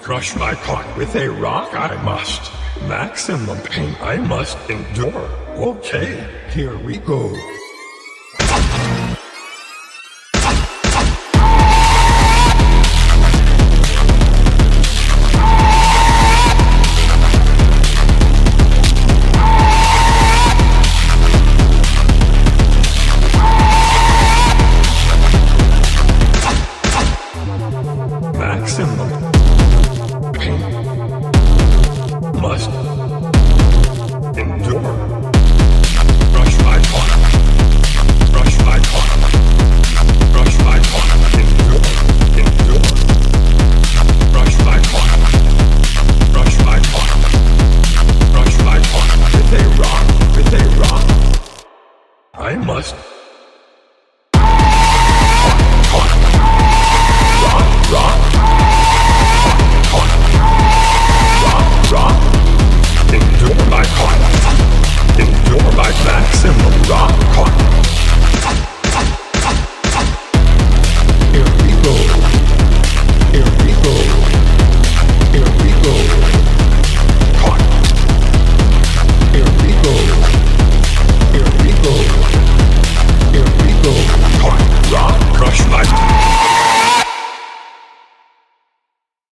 Crush my cock with a rock I must. Maximum pain I must endure. Okay, here we go. Maximum pain must endure.